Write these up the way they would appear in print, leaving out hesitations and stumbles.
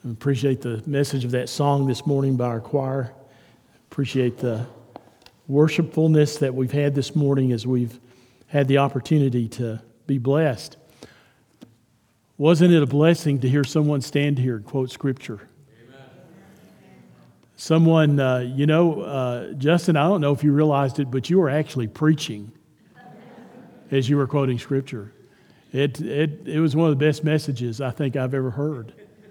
I appreciate the message of that song this morning by our choir. Appreciate the worshipfulness that we've had this morning as we've had the opportunity to be blessed. Wasn't it a blessing to hear someone stand here and quote Scripture? Amen. Someone, Justin, I don't know if you realized it, but you were actually preaching as you were quoting Scripture. It was one of the best messages I think I've ever heard.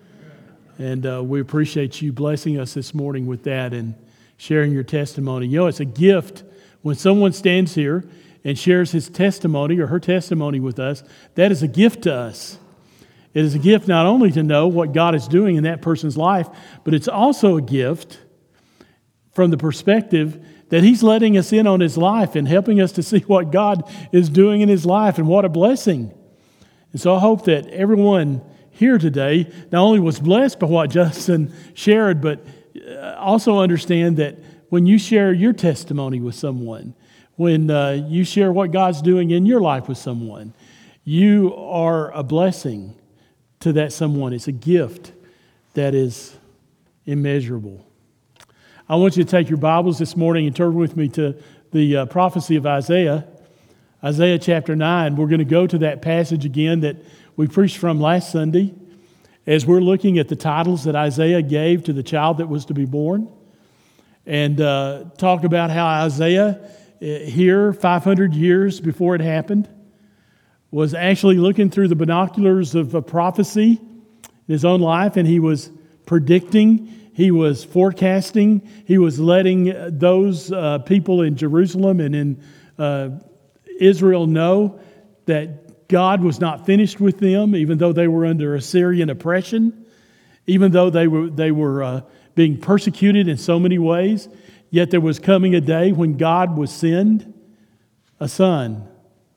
And we appreciate you blessing us this morning with that and sharing your testimony. You know, it's a gift when someone stands here and shares his testimony or her testimony with us. That is a gift to us. It is a gift not only to know what God is doing in that person's life, but it's also a gift from the perspective that He's letting us in on His life and helping us to see what God is doing in His life, and what a blessing. And so I hope that everyone here today not only was blessed by what Justin shared, but also understand that when you share your testimony with someone, when you share what God's doing in your life with someone, you are a blessing to that someone. It's a gift that is immeasurable. I want you to take your Bibles this morning and turn with me to the prophecy of Isaiah, Isaiah chapter 9. We're going to go to that passage again that we preached from last Sunday as we're looking at the titles that Isaiah gave to the child that was to be born, and talk about how Isaiah here 500 years before it happened was actually looking through the binoculars of a prophecy in his own life, and he was predicting, he was forecasting, he was letting those people in Jerusalem and in Israel know that God was not finished with them, even though they were under Assyrian oppression, even though they were being persecuted in so many ways. Yet there was coming a day when God would send a son.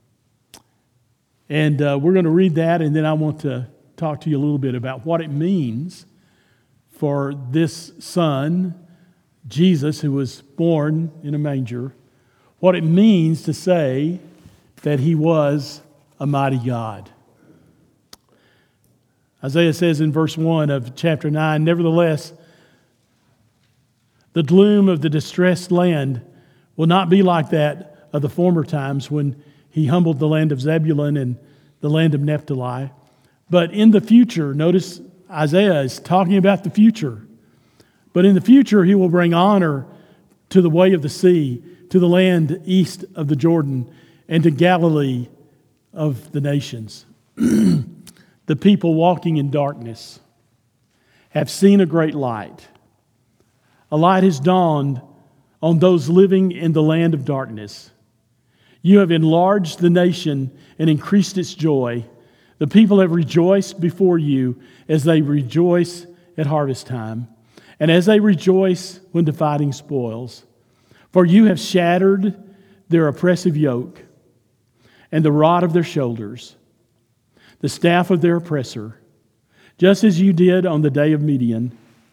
And we're going to read that, and then I want to talk to you a little bit about what it means for this son, Jesus, who was born in a manger, what it means to say that He was a mighty God. Isaiah says in verse 1 of chapter 9, "Nevertheless, the gloom of the distressed land will not be like that of the former times when He humbled the land of Zebulun and the land of Naphtali. But in the future," notice Isaiah is talking about the future, "but in the future He will bring honor to the way of the sea, to the land east of the Jordan, and to Galilee of the nations. The people walking in darkness have seen a great light. A light has dawned on those living in the land of darkness. You have enlarged the nation and increased its joy. The people have rejoiced before you as they rejoice at harvest time, and as they rejoice when dividing spoils. For you have shattered their oppressive yoke and the rod of their shoulders, the staff of their oppressor, just as you did on the day of Midian.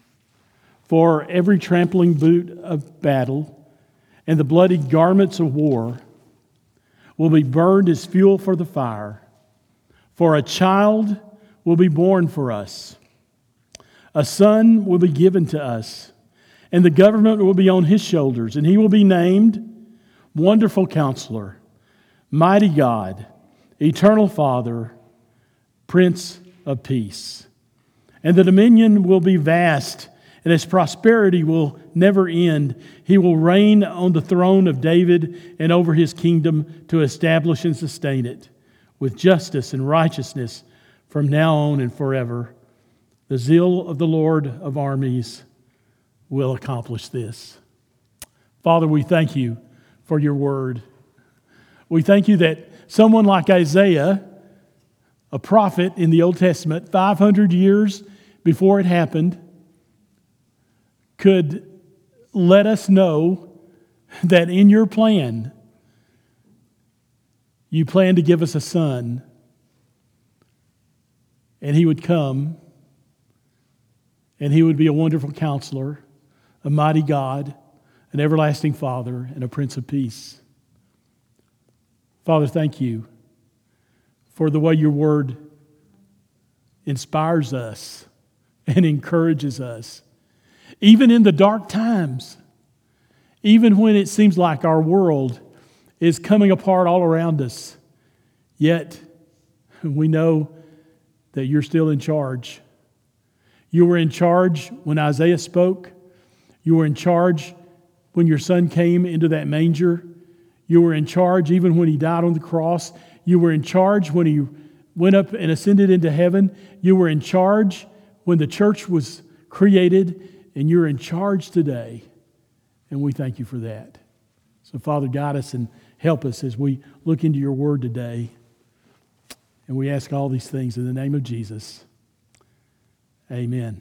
For every trampling boot of battle and the bloody garments of war will be burned as fuel for the fire. For a child will be born for us. A son will be given to us, and the government will be on His shoulders, and He will be named Wonderful Counselor, Mighty God, Eternal Father, Prince of Peace. And the dominion will be vast, and His prosperity will never end. He will reign on the throne of David and over His kingdom to establish and sustain it with justice and righteousness from now on and forever. The zeal of the Lord of armies will accomplish this." Father, we thank You for Your word. We thank You that someone like Isaiah, a prophet in the Old Testament, 500 years before it happened, could let us know that in Your plan, You plan to give us a son, and He would come, and He would be a wonderful counselor, a mighty God, an everlasting Father, and a Prince of Peace. Father, thank You for the way Your word inspires us and encourages us. Even in the dark times, even when it seems like our world is coming apart all around us, yet we know that you're still in charge. You were in charge when Isaiah spoke. You were in charge when your son came into that manger. You were in charge even when he died on the cross. You were in charge when he went up and ascended into heaven. You were in charge when the church was created, and you're in charge today. And we thank you for that. So, Father, guide us and help us as we look into your word today. And we ask all these things in the name of Jesus. Amen.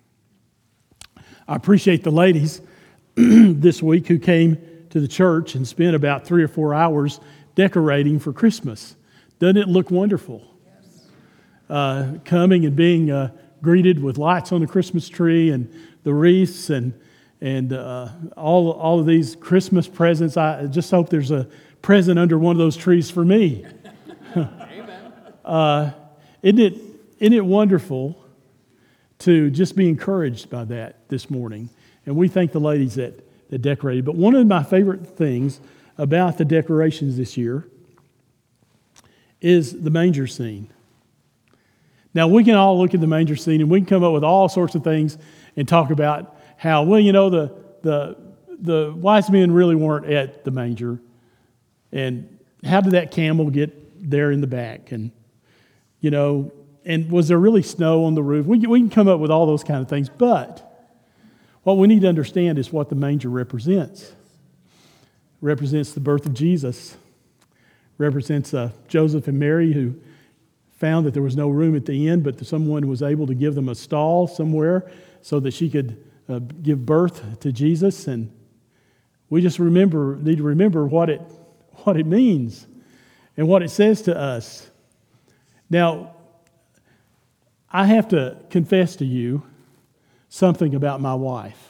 I appreciate the ladies this week who came to the church and spent about 3 or 4 hours decorating for Christmas. Doesn't it look wonderful? Yes. Coming and being greeted with lights on the Christmas tree and the wreaths and all of these Christmas presents. I just hope there's a present under one of those trees for me. Amen. Isn't it wonderful to just be encouraged by that this morning? And we thank the ladies that decorated. But one of my favorite things about the decorations this year is the manger scene. Now, we can all look at the manger scene and we can come up with all sorts of things and talk about how, well, you know, the wise men really weren't at the manger. And how did that camel get there in the back? And, you know, and was there really snow on the roof? We can come up with all those kind of things. But what we need to understand is what the manger represents. It represents the birth of Jesus. Represents Joseph and Mary who found that there was no room at the inn, but someone was able to give them a stall somewhere so that she could give birth to Jesus. And we just need to remember what it means and what it says to us. Now, I have to confess to you something about my wife.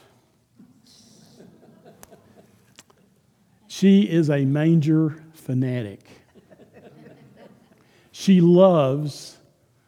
She is a manger fanatic. She loves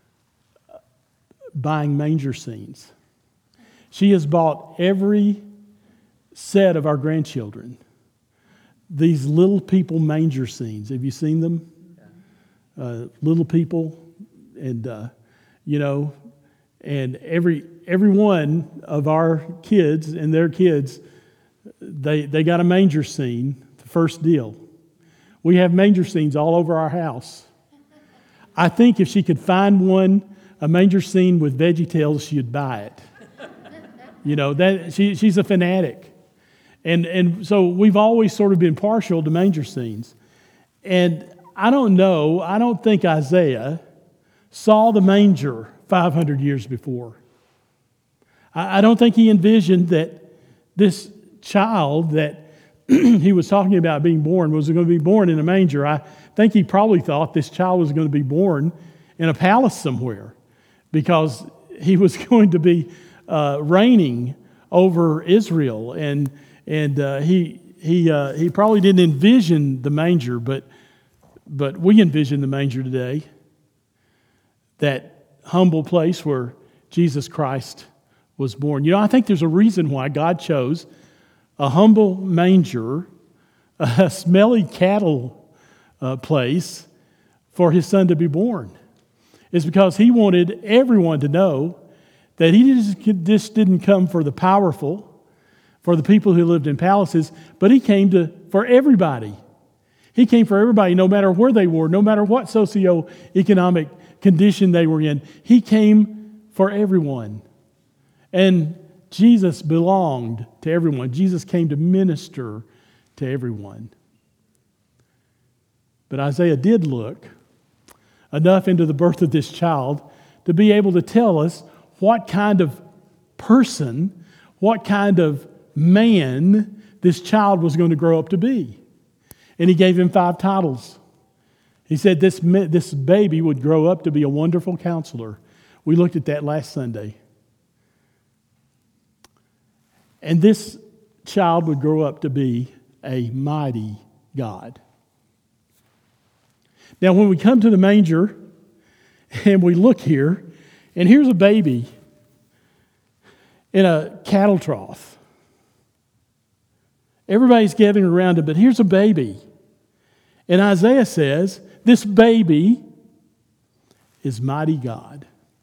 buying manger scenes. She has bought every set of our grandchildren these little people manger scenes. Have you seen them? Little people, and you know, and every one of our kids and their kids, they got a manger scene. The first deal. We have manger scenes all over our house. I think if she could find a manger scene with VeggieTales, she'd buy it. You know, that she's a fanatic. And so we've always sort of been partial to manger scenes. And I don't think Isaiah saw the manger 500 years before. I don't think he envisioned that this child that he was talking about being born was going to be born in a manger. I think he probably thought this child was going to be born in a palace somewhere because he was going to be reigning over Israel, and he probably didn't envision the manger, but we envision the manger today, that humble place where Jesus Christ was born. You know, I think there's a reason why God chose a humble manger, a smelly cattle place for his son to be born. It's because he wanted everyone to know that he just didn't come for the powerful, for the people who lived in palaces, but he came for everybody. He came for everybody, no matter where they were, no matter what socioeconomic condition they were in. He came for everyone. And Jesus belonged to everyone. Jesus came to minister to everyone. But Isaiah did look enough into the birth of this child to be able to tell us what kind of person, what kind of man this child was going to grow up to be. And he gave him 5 titles. He said this baby would grow up to be a wonderful counselor. We looked at that last Sunday. And this child would grow up to be a mighty God. Now, when we come to the manger and we look here, and here's a baby in a cattle trough. Everybody's gathering around him, but here's a baby. And Isaiah says, this baby is mighty God.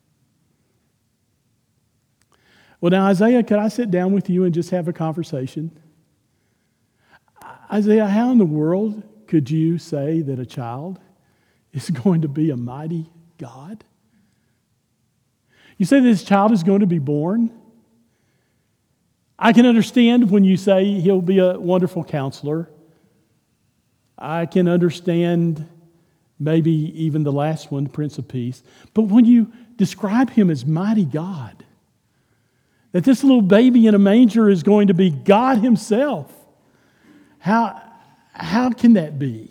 Well, now, Isaiah, could I sit down with you and just have a conversation? Isaiah, how in the world could you say that a child is going to be a mighty God? You say this child is going to be born? I can understand when you say he'll be a wonderful counselor. I can understand maybe even the last one, Prince of Peace. But when you describe him as mighty God, that this little baby in a manger is going to be God himself, how can that be?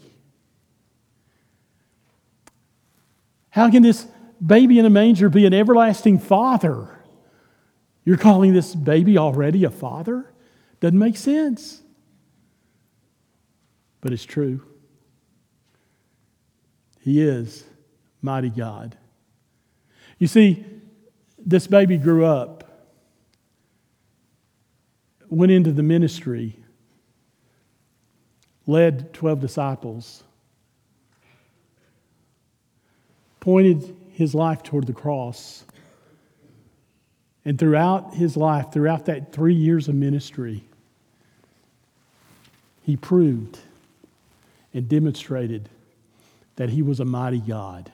How can this baby in a manger be an everlasting father? You're calling this baby already a father? Doesn't make sense. But it's true. He is mighty God. You see, this baby grew up, went into the ministry, led 12 disciples, pointed his life toward the cross. And throughout his life, throughout that 3 years of ministry, he proved and demonstrated that he was a mighty God.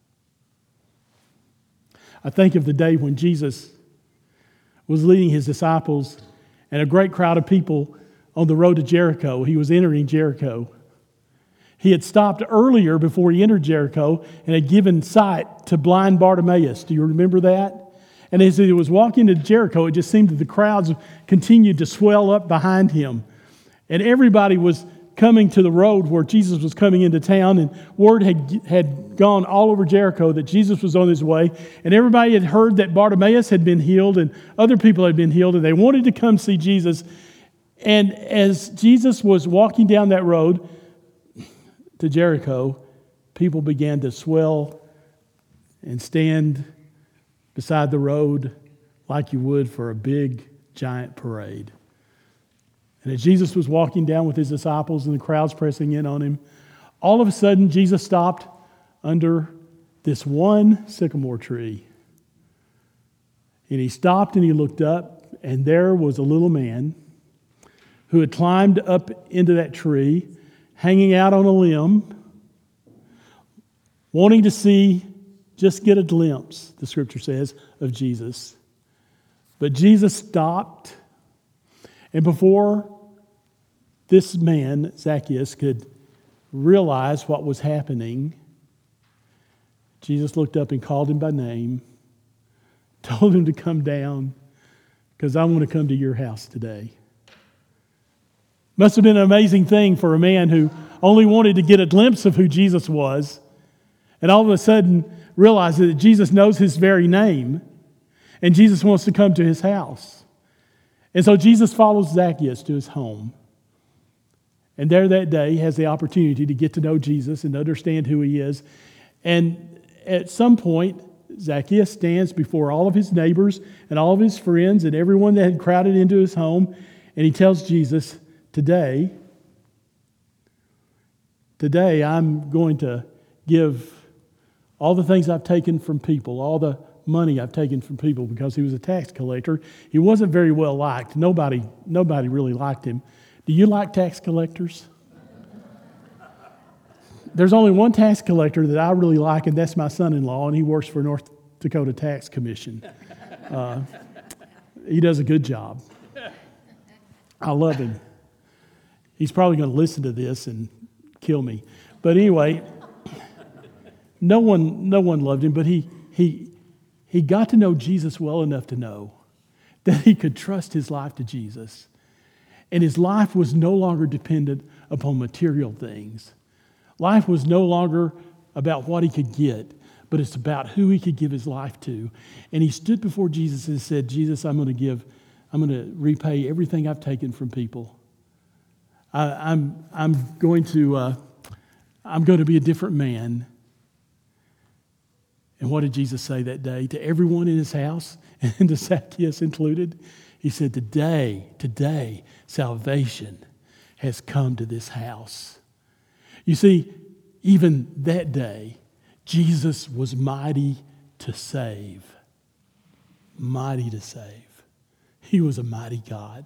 I think of the day when Jesus was leading his disciples and a great crowd of people on the road to Jericho. He was entering Jericho. He had stopped earlier before he entered Jericho and had given sight to blind Bartimaeus. Do you remember that? And as he was walking to Jericho, it just seemed that the crowds continued to swell up behind him. And everybody was coming to the road where Jesus was coming into town, and word had gone all over Jericho that Jesus was on his way. And everybody had heard that Bartimaeus had been healed and other people had been healed, and they wanted to come see Jesus. And as Jesus was walking down that road to Jericho, people began to swell and stand beside the road like you would for a big, giant parade. And as Jesus was walking down with his disciples and the crowds pressing in on him, all of a sudden Jesus stopped under this one sycamore tree. And he stopped and he looked up, and there was a little man who had climbed up into that tree, hanging out on a limb, wanting to just get a glimpse, the scripture says, of Jesus. But Jesus stopped, and before this man, Zacchaeus, could realize what was happening, Jesus looked up and called him by name, told him to come down, because I want to come to your house today. Must have been an amazing thing for a man who only wanted to get a glimpse of who Jesus was, and all of a sudden realized that Jesus knows his very name, and Jesus wants to come to his house. And so Jesus follows Zacchaeus to his home. And there that day has the opportunity to get to know Jesus and understand who he is. And at some point, Zacchaeus stands before all of his neighbors and all of his friends and everyone that had crowded into his home, and he tells Jesus, Today I'm going to give all the things I've taken from people, all the money I've taken from people, because he was a tax collector. He wasn't very well liked. Nobody really liked him. Do you like tax collectors? There's only one tax collector that I really like, and that's my son-in-law, and he works for North Dakota Tax Commission. He does a good job. I love him. He's probably going to listen to this and kill me. But anyway, no one loved him, but he got to know Jesus well enough to know that he could trust his life to Jesus. And his life was no longer dependent upon material things. Life was no longer about what he could get, but it's about who he could give his life to. And he stood before Jesus and said, Jesus, I'm going to repay everything I've taken from people. I'm going to be a different man. And what did Jesus say that day to everyone in his house, and to Zacchaeus included? He said, today, salvation has come to this house. You see, even that day, Jesus was mighty to save. Mighty to save. He was a mighty God.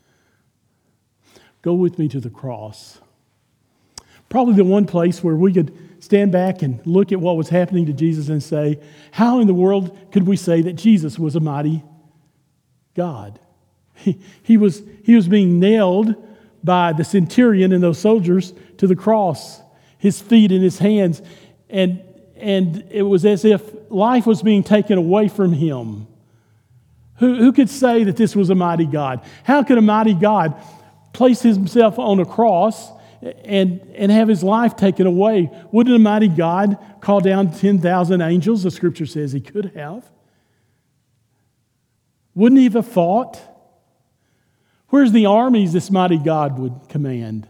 Go with me to the cross. Probably the one place where we could stand back and look at what was happening to Jesus and say, how in the world could we say that Jesus was a mighty God? He was being nailed by the centurion and those soldiers to the cross, his feet and his hands, and it was as if life was being taken away from him. Who could say that this was a mighty God? How could a mighty God place himself on a cross and have his life taken away? Wouldn't a mighty God call down 10,000 angels? The scripture says he could have. Wouldn't he have fought? Where's the armies this mighty God would command?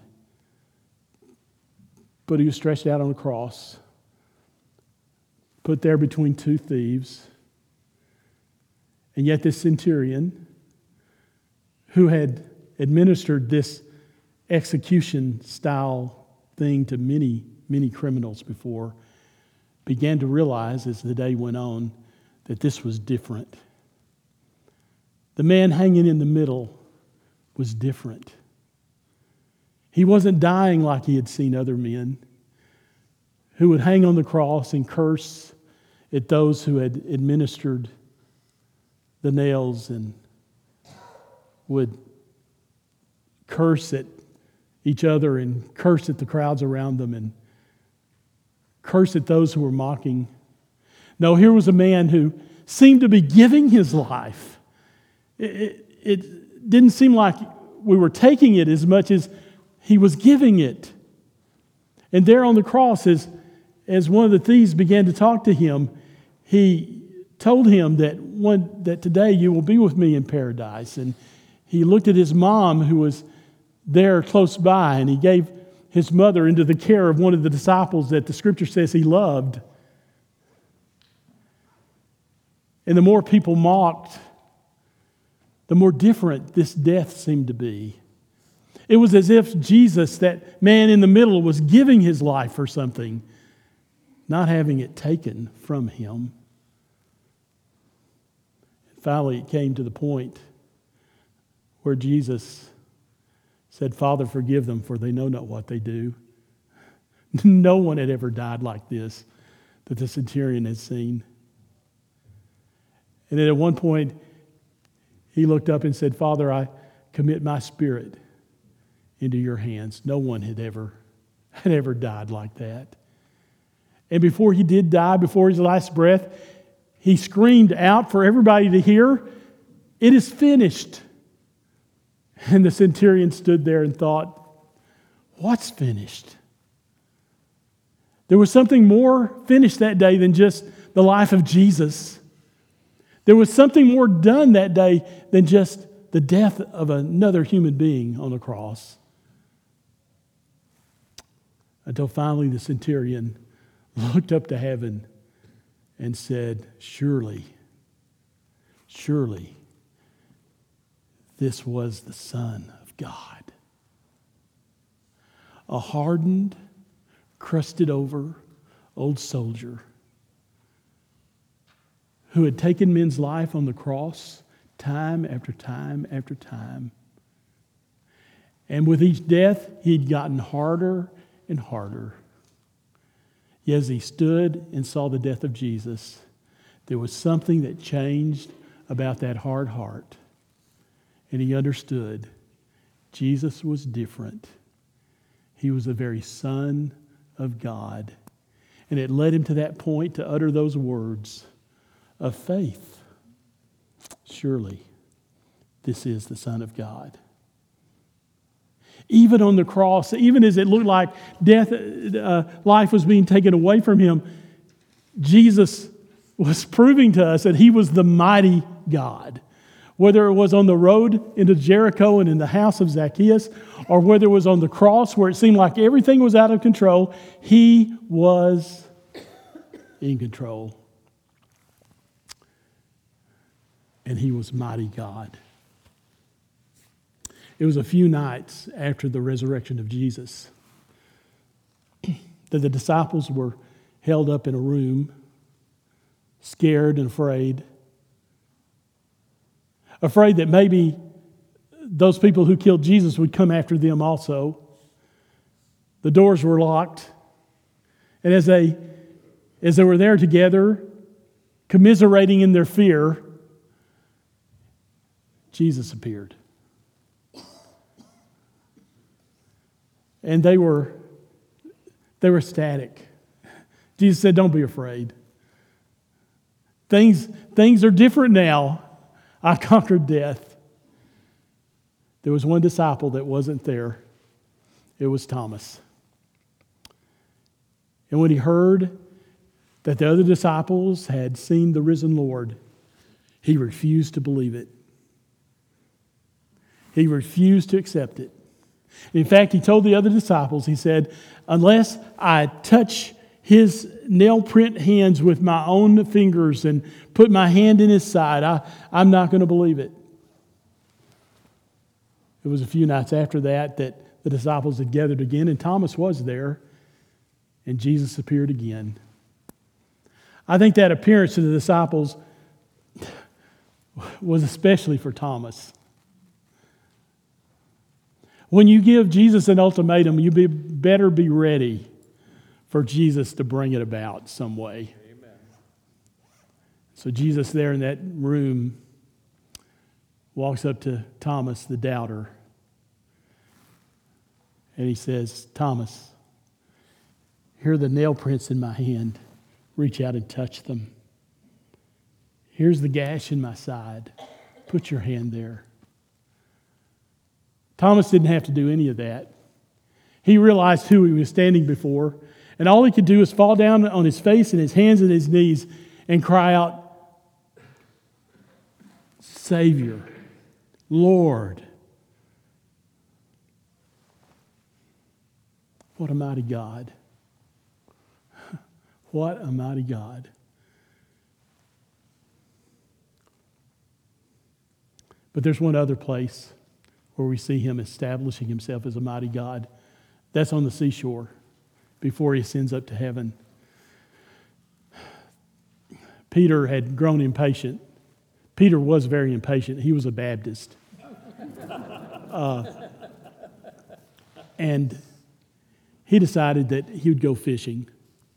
But he was stretched out on a cross, put there between two thieves. And yet this centurion, who had administered this execution-style thing to many, many criminals before, began to realize as the day went on that this was different. The man hanging in the middle was different. He wasn't dying like he had seen other men who would hang on the cross and curse at those who had administered the nails and would curse at each other and curse at the crowds around them and curse at those who were mocking. No, here was a man who seemed to be giving his life. It didn't seem like we were taking it as much as he was giving it. And there on the cross, as one of the thieves began to talk to him, he told him that today you will be with me in paradise. And he looked at his mom who was there close by, and he gave his mother into the care of one of the disciples that the scripture says he loved. And the more people mocked, the more different this death seemed to be. It was as if Jesus, that man in the middle, was giving his life for something, not having it taken from him. Finally, it came to the point where Jesus said, Father, forgive them, for they know not what they do. No one had ever died like this that the centurion had seen. And then at one point, he looked up and said, Father, I commit my spirit into your hands. No one had ever died like that. And before he did die, before his last breath, he screamed out for everybody to hear, it is finished. And the centurion stood there and thought, what's finished? There was something more finished that day than just the life of Jesus. There was something more done that day than just the death of another human being on a cross. Until finally the centurion looked up to heaven and said, surely, this was the Son of God. A hardened, crusted over old soldier who had taken men's life on the cross time after time after time. And with each death, he'd gotten harder and harder. Yet as he stood and saw the death of Jesus, there was something that changed about that hard heart. And he understood Jesus was different. He was the very Son of God. And it led him to that point to utter those words of faith. Surely, this is the Son of God. Even on the cross, even as it looked like life was being taken away from him, Jesus was proving to us that he was the mighty God. Whether it was on the road into Jericho and in the house of Zacchaeus, or whether it was on the cross where it seemed like everything was out of control, he was in control. and he was mighty God. It was a few nights after the resurrection of Jesus that the disciples were held up in a room, scared and afraid that maybe those people who killed Jesus would come after them also. The doors were locked. And as they were there together, commiserating in their fear, Jesus appeared. And they were ecstatic. Jesus said, "Don't be afraid. Things are different now. I conquered death." There was one disciple that wasn't there. It was Thomas. And when he heard that the other disciples had seen the risen Lord, he refused to believe it. He refused to accept it. In fact, he told the other disciples, he said, "Unless I touch his nail print hands with my own fingers and put my hand in his side, I'm not going to believe it." It was a few nights after that the disciples had gathered again, and Thomas was there, and Jesus appeared again. I think that appearance to the disciples was especially for Thomas. When you give Jesus an ultimatum, you better be ready for Jesus to bring it about some way. Amen. So Jesus there in that room walks up to Thomas, the doubter, and he says, "Thomas, here are the nail prints in my hand. Reach out and touch them. Here's the gash in my side. Put your hand there." Thomas didn't have to do any of that. He realized who he was standing before, and all he could do was fall down on his face and his hands and his knees and cry out, "Savior, Lord." What a mighty God. What a mighty God. But there's one other place where we see him establishing himself as a mighty God. That's on the seashore before he ascends up to heaven. Peter had grown impatient. Peter was very impatient. He was a Baptist. And he decided that he would go fishing.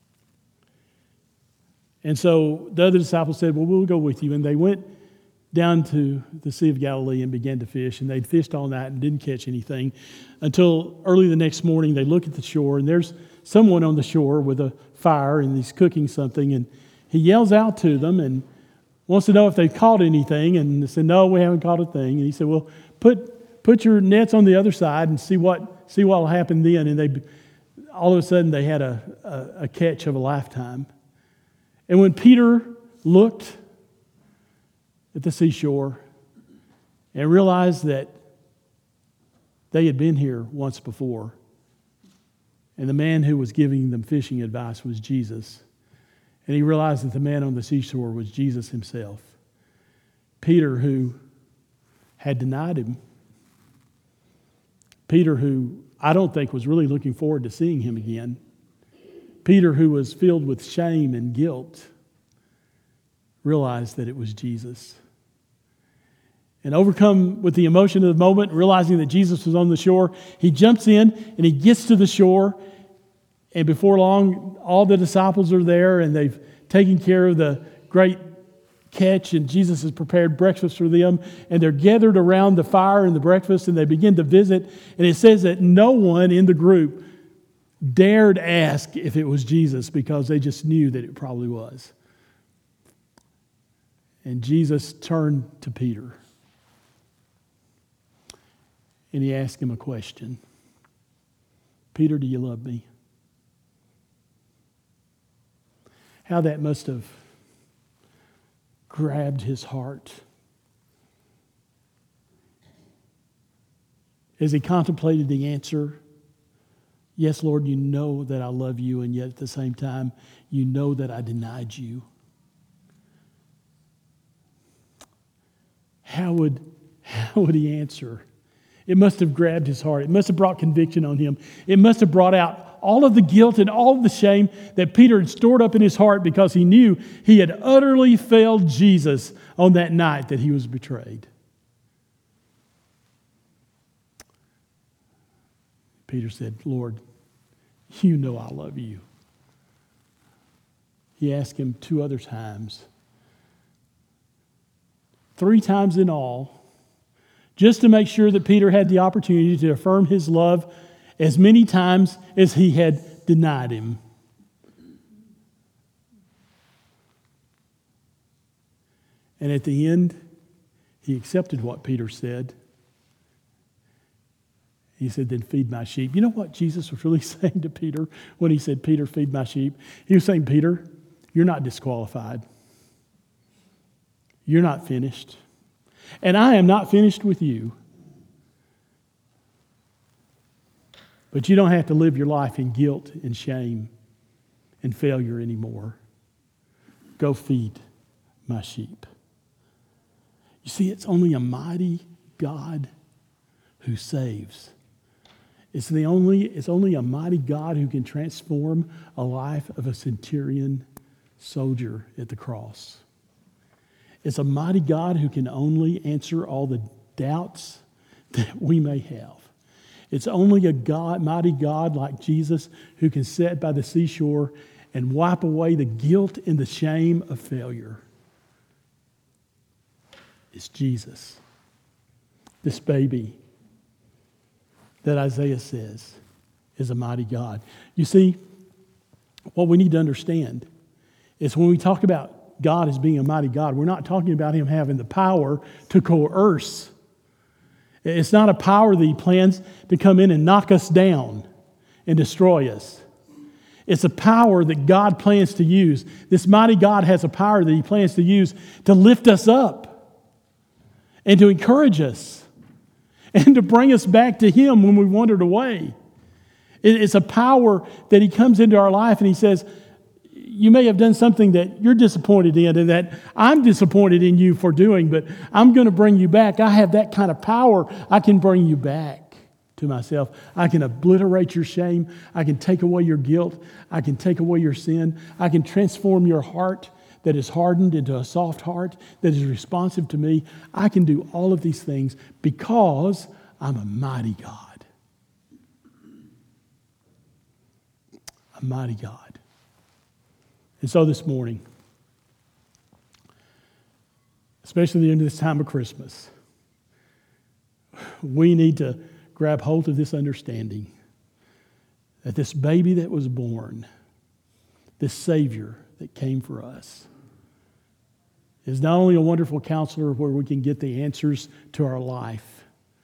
And so the other disciples said, "Well, we'll go with you." And they went down to the Sea of Galilee and began to fish. And they'd fished all night and didn't catch anything until early the next morning. They look at the shore, and there's someone on the shore with a fire, and he's cooking something. And he yells out to them and wants to know if they've caught anything. And they said, "No, we haven't caught a thing." And he said, "Well, put your nets on the other side and see what will happen then." And all of a sudden they had a catch of a lifetime. And when Peter looked at the seashore and realized that they had been here once before, and the man who was giving them fishing advice was Jesus, and he realized that the man on the seashore was Jesus himself, Peter, who had denied him, Peter, who I don't think was really looking forward to seeing him again, Peter, who was filled with shame and guilt, realized that it was Jesus. And overcome with the emotion of the moment, realizing that Jesus was on the shore, he jumps in and he gets to the shore. And before long, all the disciples are there and they've taken care of the great catch, and Jesus has prepared breakfast for them. And they're gathered around the fire and the breakfast, and they begin to visit. And it says that no one in the group dared ask if it was Jesus because they just knew that it probably was. And Jesus turned to Peter and he asked him a question. "Peter, do you love me?" How that must have grabbed his heart as he contemplated the answer. "Yes, Lord, you know that I love you, and yet at the same time, you know that I denied you." how would he answer? It must have grabbed his heart. It must have brought conviction on him. It must have brought out all of the guilt and all of the shame that Peter had stored up in his heart because he knew he had utterly failed Jesus on that night that he was betrayed. Peter said, Lord, you know I love you. He asked him 2 other times, 3 times in all, just to make sure that Peter had the opportunity to affirm his love as many times as he had denied him. And at the end, he accepted what Peter said. He said, then feed my sheep. You know what Jesus was really saying to Peter when he said, Peter, feed my sheep? He was saying, Peter, you're not disqualified. You're not finished. And I am not finished with you. But you don't have to live your life in guilt and shame and failure anymore. Go feed my sheep. You see, it's only a mighty God who saves. It's only a mighty God who can transform a life of a centurion soldier at the cross. It's a mighty God who can only answer all the doubts that we may have. It's only a mighty God like Jesus who can sit by the seashore and wipe away the guilt and the shame of failure. It's Jesus, this baby that Isaiah says is a mighty God. You see, what we need to understand is when we talk about God as being a mighty God, we're not talking about him having the power to coerce. It's not a power that he plans to come in and knock us down and destroy us. It's a power that God plans to use. This mighty God has a power that he plans to use to lift us up and to encourage us and to bring us back to him when we wandered away. It's a power that he comes into our life and he says, you may have done something that you're disappointed in and that I'm disappointed in you for doing, but I'm going to bring you back. I have that kind of power. I can bring you back to myself. I can obliterate your shame. I can take away your guilt. I can take away your sin. I can transform your heart that is hardened into a soft heart that is responsive to me. I can do all of these things because I'm a mighty God. A mighty God. And so this morning, especially in this time of Christmas, we need to grab hold of this understanding that this baby that was born, this Savior that came for us, is not only a wonderful counselor where we can get the answers to our life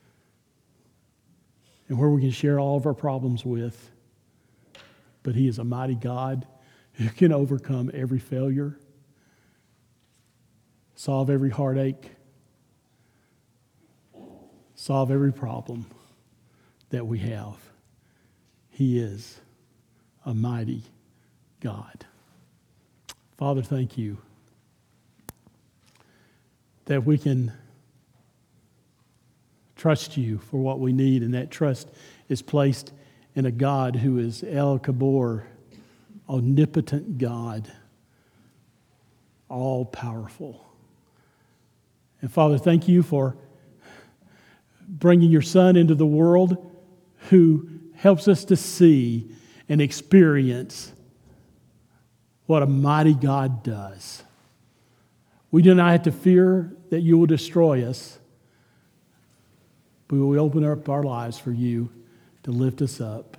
and where we can share all of our problems with, but he is a mighty God who can overcome every failure, solve every heartache, solve every problem that we have. He is a mighty God. Father, thank you that we can trust you for what we need, and that trust is placed in a God who is El Kabor, omnipotent God, all-powerful. And Father, thank you for bringing your Son into the world who helps us to see and experience what a mighty God does. We do not have to fear that you will destroy us, but we open up our lives for you to lift us up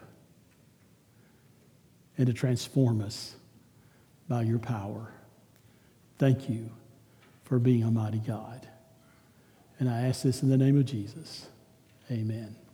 and to transform us by your power. Thank you for being a mighty God. And I ask this in the name of Jesus. Amen.